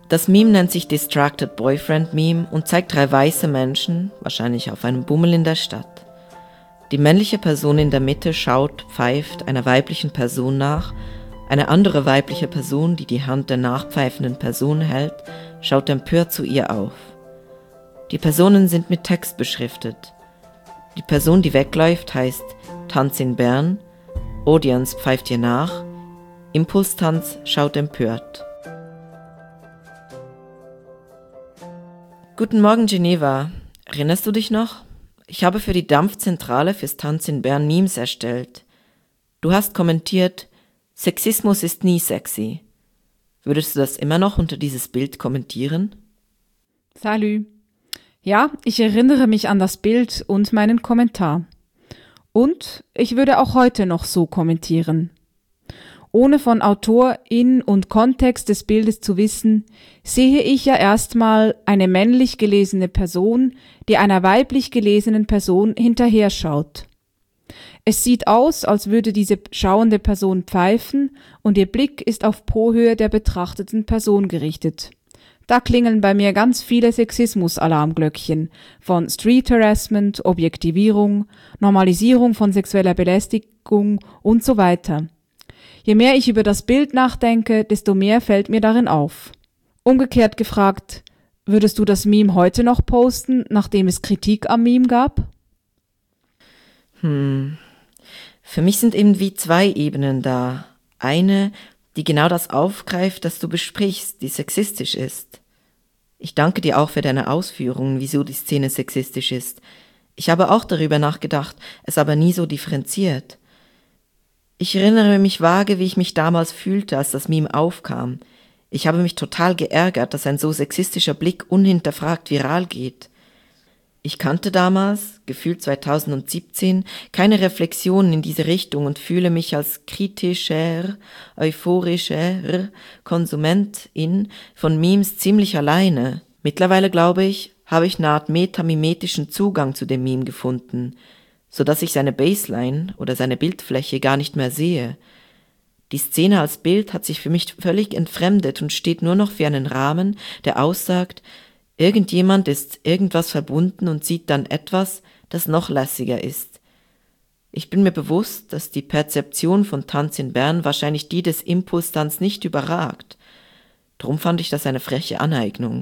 Das Meme nennt sich Distracted Boyfriend Meme und zeigt 3 weiße Menschen, wahrscheinlich auf einem Bummel in der Stadt. Die männliche Person in der Mitte schaut, pfeift einer weiblichen Person nach, eine andere weibliche Person, die die Hand der nachpfeifenden Person hält, schaut empört zu ihr auf. Die Personen sind mit Text beschriftet. Die Person, die wegläuft, heißt Tanz in Bern, Audience pfeift ihr nach, Impulstanz schaut empört. Guten Morgen, Geneva. Erinnerst du dich noch? Ich habe für die Dampfzentrale fürs Tanz in Bern Memes erstellt. Du hast kommentiert, Sexismus ist nie sexy. Würdest du das immer noch unter dieses Bild kommentieren? Salü. Ja, ich erinnere mich an das Bild und meinen Kommentar. Und ich würde auch heute noch so kommentieren. Ohne von Autorin und Kontext des Bildes zu wissen, sehe ich ja erstmal eine männlich gelesene Person, die einer weiblich gelesenen Person hinterher schaut. Es sieht aus, als würde diese schauende Person pfeifen und ihr Blick ist auf Po-Höhe der betrachteten Person gerichtet. Da klingeln bei mir ganz viele Sexismus-Alarmglöckchen von Street Harassment, Objektivierung, Normalisierung von sexueller Belästigung und so weiter. Je mehr ich über das Bild nachdenke, desto mehr fällt mir darin auf. Umgekehrt gefragt, würdest du das Meme heute noch posten, nachdem es Kritik am Meme gab? Für mich sind eben wie 2 Ebenen da. Eine, die genau das aufgreift, das du besprichst, die sexistisch ist. Ich danke dir auch für deine Ausführungen, wieso die Szene sexistisch ist. Ich habe auch darüber nachgedacht, es aber nie so differenziert. Ich erinnere mich vage, wie ich mich damals fühlte, als das Meme aufkam. Ich habe mich total geärgert, dass ein so sexistischer Blick unhinterfragt viral geht. Ich kannte damals, gefühlt 2017, keine Reflexionen in diese Richtung und fühle mich als kritischer, euphorischer Konsumentin von Memes ziemlich alleine. Mittlerweile, glaube ich, habe ich eine Art metamimetischen Zugang zu dem Meme gefunden, so dass ich seine Baseline oder seine Bildfläche gar nicht mehr sehe. Die Szene als Bild hat sich für mich völlig entfremdet und steht nur noch für einen Rahmen, der aussagt, irgendjemand ist irgendwas verbunden und sieht dann etwas, das noch lässiger ist. Ich bin mir bewusst, dass die Perzeption von Tanz in Bern wahrscheinlich die des Impulstanz nicht überragt. Drum fand ich das eine freche Aneignung.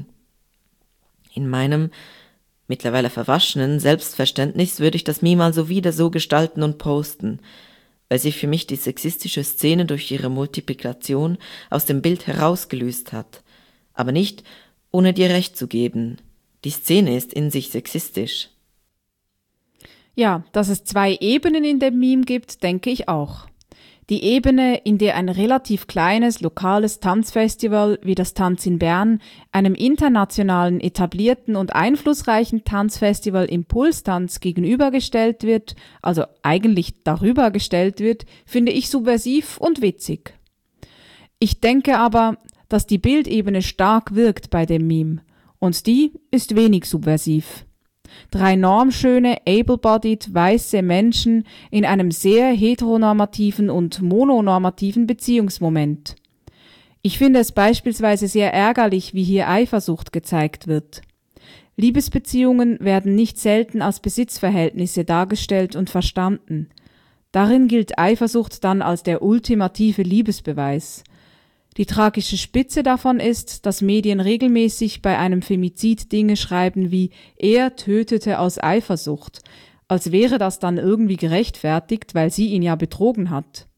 In meinem mittlerweile verwaschenen Selbstverständnis würde ich das Meme also wieder so gestalten und posten, weil sich für mich die sexistische Szene durch ihre Multiplikation aus dem Bild herausgelöst hat. Aber nicht, ohne dir recht zu geben. Die Szene ist in sich sexistisch. Ja, dass es 2 Ebenen in dem Meme gibt, denke ich auch. Die Ebene, in der ein relativ kleines, lokales Tanzfestival wie das Tanz in Bern einem internationalen, etablierten und einflussreichen Tanzfestival Impulstanz gegenübergestellt wird, also eigentlich darüber gestellt wird, finde ich subversiv und witzig. Ich denke aber, dass die Bildebene stark wirkt bei dem Meme, und die ist wenig subversiv. 3 normschöne, able-bodied, weiße Menschen in einem sehr heteronormativen und mononormativen Beziehungsmoment. Ich finde es beispielsweise sehr ärgerlich, wie hier Eifersucht gezeigt wird. Liebesbeziehungen werden nicht selten als Besitzverhältnisse dargestellt und verstanden. Darin gilt Eifersucht dann als der ultimative Liebesbeweis. Die tragische Spitze davon ist, dass Medien regelmäßig bei einem Femizid Dinge schreiben wie „er tötete aus Eifersucht", als wäre das dann irgendwie gerechtfertigt, weil sie ihn ja betrogen hat.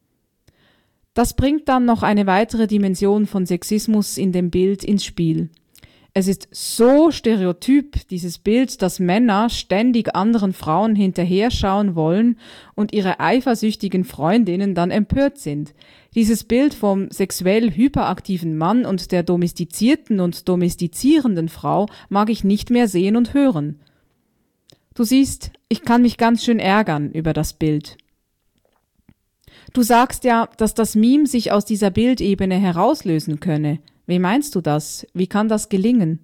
Das bringt dann noch eine weitere Dimension von Sexismus in dem Bild ins Spiel. Es ist so stereotyp, dieses Bild, dass Männer ständig anderen Frauen hinterher schauen wollen und ihre eifersüchtigen Freundinnen dann empört sind. Dieses Bild vom sexuell hyperaktiven Mann und der domestizierten und domestizierenden Frau mag ich nicht mehr sehen und hören. Du siehst, ich kann mich ganz schön ärgern über das Bild. Du sagst ja, dass das Meme sich aus dieser Bildebene herauslösen könne. Wie meinst du das? Wie kann das gelingen?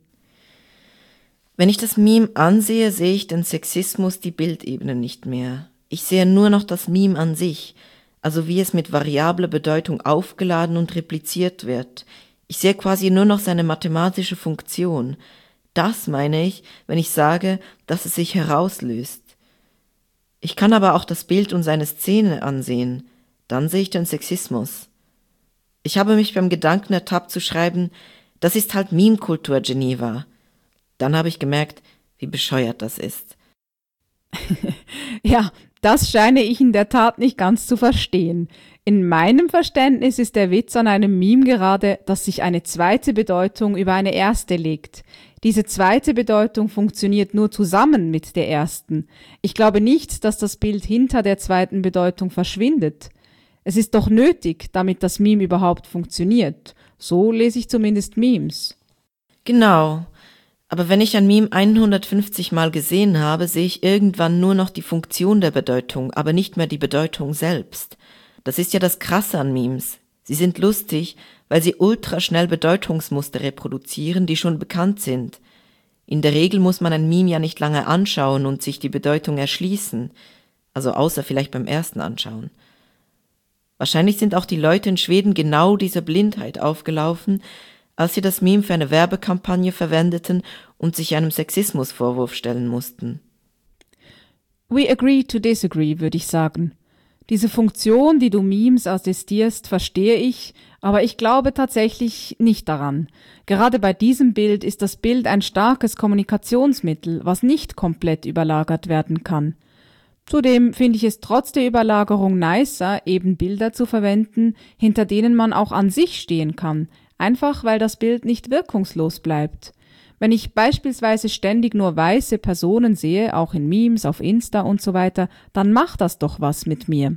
Wenn ich das Meme ansehe, sehe ich den Sexismus die Bildebene nicht mehr. Ich sehe nur noch das Meme an sich, also wie es mit variabler Bedeutung aufgeladen und repliziert wird. Ich sehe quasi nur noch seine mathematische Funktion. Das meine ich, wenn ich sage, dass es sich herauslöst. Ich kann aber auch das Bild und seine Szene ansehen. Dann sehe ich den Sexismus. Ich habe mich beim Gedanken ertappt zu schreiben, das ist halt Meme-Kultur Geneva. Dann habe ich gemerkt, wie bescheuert das ist. Ja, das scheine ich in der Tat nicht ganz zu verstehen. In meinem Verständnis ist der Witz an einem Meme gerade, dass sich eine zweite Bedeutung über eine erste legt. Diese zweite Bedeutung funktioniert nur zusammen mit der ersten. Ich glaube nicht, dass das Bild hinter der zweiten Bedeutung verschwindet. Es ist doch nötig, damit das Meme überhaupt funktioniert. So lese ich zumindest Memes. Genau. Aber wenn ich ein Meme 150 Mal gesehen habe, sehe ich irgendwann nur noch die Funktion der Bedeutung, aber nicht mehr die Bedeutung selbst. Das ist ja das Krasse an Memes. Sie sind lustig, weil sie ultraschnell Bedeutungsmuster reproduzieren, die schon bekannt sind. In der Regel muss man ein Meme ja nicht lange anschauen und sich die Bedeutung erschließen. Also außer vielleicht beim ersten Anschauen. Wahrscheinlich sind auch die Leute in Schweden genau dieser Blindheit aufgelaufen, als sie das Meme für eine Werbekampagne verwendeten und sich einem Sexismusvorwurf stellen mussten. We agree to disagree, würde ich sagen. Diese Funktion, die du Memes assistierst, verstehe ich, aber ich glaube tatsächlich nicht daran. Gerade bei diesem Bild ist das Bild ein starkes Kommunikationsmittel, was nicht komplett überlagert werden kann. Zudem finde ich es trotz der Überlagerung nicer, eben Bilder zu verwenden, hinter denen man auch an sich stehen kann, einfach weil das Bild nicht wirkungslos bleibt. Wenn ich beispielsweise ständig nur weiße Personen sehe, auch in Memes, auf Insta und so weiter, dann macht das doch was mit mir.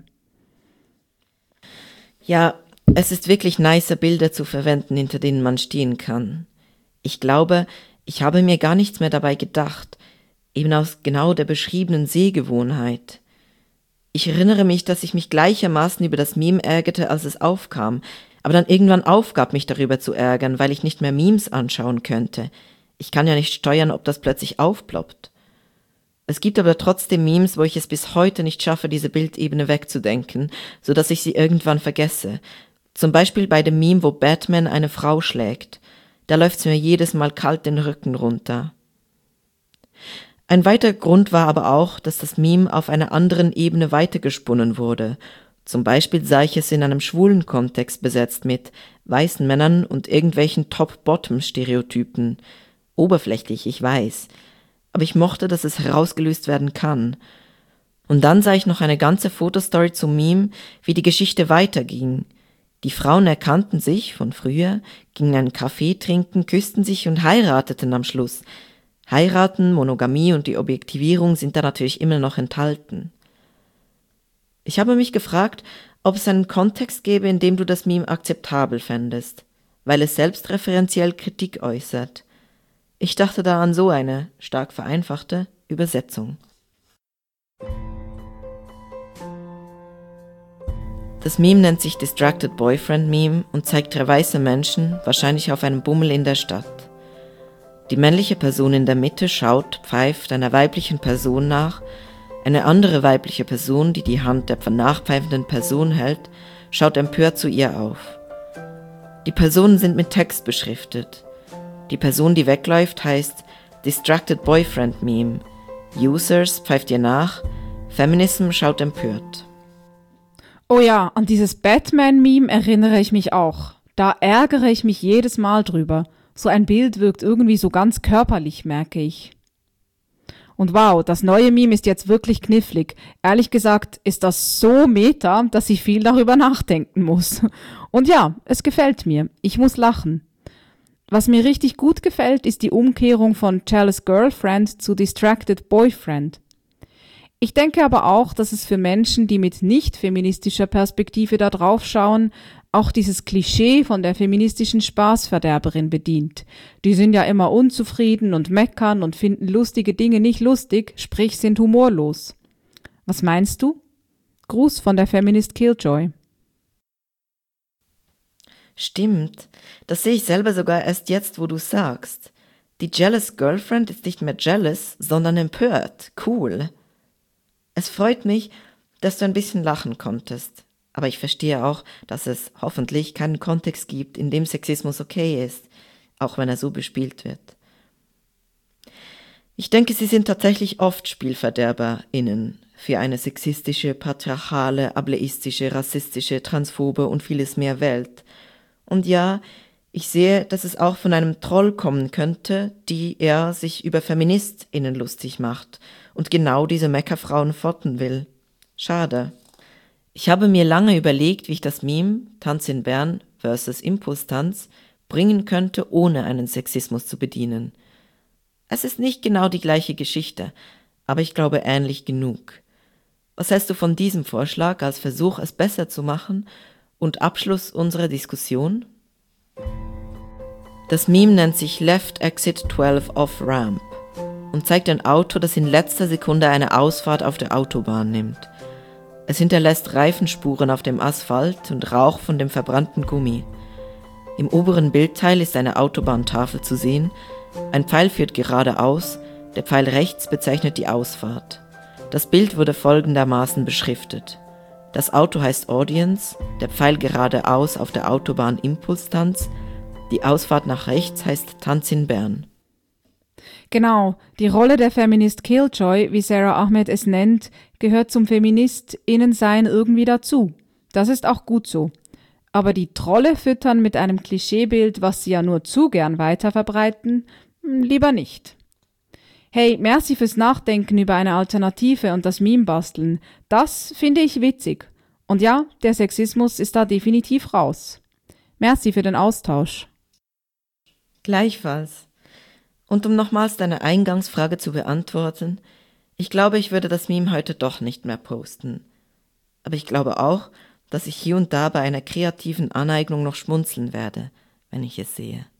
Ja, es ist wirklich nicer, Bilder zu verwenden, hinter denen man stehen kann. Ich glaube, ich habe mir gar nichts mehr dabei gedacht, eben aus genau der beschriebenen Sehgewohnheit. Ich erinnere mich, dass ich mich gleichermaßen über das Meme ärgerte, als es aufkam, aber dann irgendwann aufgab, mich darüber zu ärgern, weil ich nicht mehr Memes anschauen könnte. Ich kann ja nicht steuern, ob das plötzlich aufploppt. Es gibt aber trotzdem Memes, wo ich es bis heute nicht schaffe, diese Bildebene wegzudenken, so dass ich sie irgendwann vergesse. Zum Beispiel bei dem Meme, wo Batman eine Frau schlägt. Da läuft's mir jedes Mal kalt den Rücken runter. Ein weiterer Grund war aber auch, dass das Meme auf einer anderen Ebene weitergesponnen wurde. Zum Beispiel sah ich es in einem schwulen Kontext besetzt mit weißen Männern und irgendwelchen Top-Bottom-Stereotypen. Oberflächlich, ich weiß. Aber ich mochte, dass es herausgelöst werden kann. Und dann sah ich noch eine ganze Fotostory zum Meme, wie die Geschichte weiterging. Die Frauen erkannten sich von früher, gingen einen Kaffee trinken, küssten sich und heirateten am Schluss. Heiraten, Monogamie und die Objektivierung sind da natürlich immer noch enthalten. Ich habe mich gefragt, ob es einen Kontext gäbe, in dem du das Meme akzeptabel fändest, weil es selbstreferenziell Kritik äußert. Ich dachte da an so eine, stark vereinfachte, Übersetzung. Das Meme nennt sich Distracted Boyfriend Meme und zeigt 3 weiße Menschen, wahrscheinlich auf einem Bummel in der Stadt. Die männliche Person in der Mitte schaut, pfeift einer weiblichen Person nach, eine andere weibliche Person, die die Hand der nachpfeifenden Person hält, schaut empört zu ihr auf. Die Personen sind mit Text beschriftet. Die Person, die wegläuft, heißt Distracted Boyfriend Meme. Users pfeift ihr nach, Feminism schaut empört. Oh ja, an dieses Batman-Meme erinnere ich mich auch. Da ärgere ich mich jedes Mal drüber. So ein Bild wirkt irgendwie so ganz körperlich, merke ich. Und wow, das neue Meme ist jetzt wirklich knifflig. Ehrlich gesagt ist das so meta, dass ich viel darüber nachdenken muss. Und ja, es gefällt mir. Ich muss lachen. Was mir richtig gut gefällt, ist die Umkehrung von Jealous Girlfriend zu Distracted Boyfriend. Ich denke aber auch, dass es für Menschen, die mit nicht feministischer Perspektive da drauf schauen, auch dieses Klischee von der feministischen Spaßverderberin bedient. Die sind ja immer unzufrieden und meckern und finden lustige Dinge nicht lustig, sprich sind humorlos. Was meinst du? Gruß von der Feminist Killjoy. Stimmt, das sehe ich selber sogar erst jetzt, wo du sagst. Die Jealous Girlfriend ist nicht mehr jealous, sondern empört. Cool. Es freut mich, dass du ein bisschen lachen konntest. Aber ich verstehe auch, dass es hoffentlich keinen Kontext gibt, in dem Sexismus okay ist, auch wenn er so bespielt wird. Ich denke, sie sind tatsächlich oft SpielverderberInnen für eine sexistische, patriarchale, ableistische, rassistische, transphobe und vieles mehr Welt. Und ja, ich sehe, dass es auch von einem Troll kommen könnte, die er sich über FeministInnen lustig macht und genau diese Meckerfrauen fotten will. Schade. Ich habe mir lange überlegt, wie ich das Meme Tanz in Bern versus Impulstanz bringen könnte, ohne einen Sexismus zu bedienen. Es ist nicht genau die gleiche Geschichte, aber ich glaube ähnlich genug. Was hältst du von diesem Vorschlag als Versuch, es besser zu machen und Abschluss unserer Diskussion? Das Meme nennt sich Left Exit 12 Off Ramp und zeigt ein Auto, das in letzter Sekunde eine Ausfahrt auf der Autobahn nimmt. Es hinterlässt Reifenspuren auf dem Asphalt und Rauch von dem verbrannten Gummi. Im oberen Bildteil ist eine Autobahntafel zu sehen. Ein Pfeil führt geradeaus, der Pfeil rechts bezeichnet die Ausfahrt. Das Bild wurde folgendermaßen beschriftet. Das Auto heißt Audience, der Pfeil geradeaus auf der Autobahn Impulstanz, die Ausfahrt nach rechts heißt Tanz in Bern. Genau, die Rolle der Feminist Killjoy, wie Sarah Ahmed es nennt, gehört zum FeministInnen-Sein irgendwie dazu. Das ist auch gut so. Aber die Trolle füttern mit einem Klischeebild, was sie ja nur zu gern weiterverbreiten, lieber nicht. Hey, merci fürs Nachdenken über eine Alternative und das Meme basteln. Das finde ich witzig. Und ja, der Sexismus ist da definitiv raus. Merci für den Austausch. Gleichfalls. Und um nochmals deine Eingangsfrage zu beantworten, ich glaube, ich würde das Meme heute doch nicht mehr posten. Aber ich glaube auch, dass ich hier und da bei einer kreativen Aneignung noch schmunzeln werde, wenn ich es sehe.